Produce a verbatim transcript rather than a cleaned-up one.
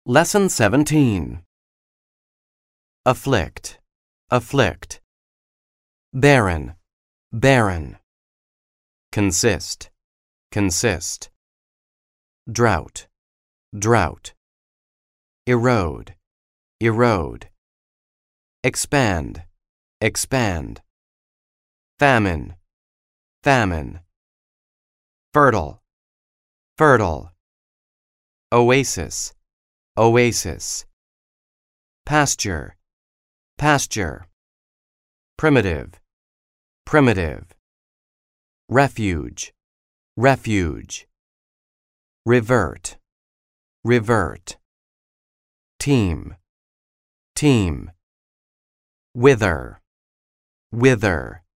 Lesson seventeen. Afflict, afflict. Barren, barren. Consist, consist. Drought, drought. Erode, erode. Expand, expand. Famine, famine. Fertile, fertile. Oasis, oasis. Pasture, pasture. Primitive, primitive. Refuge, refuge. Revert, revert. Team, team. Wither, wither.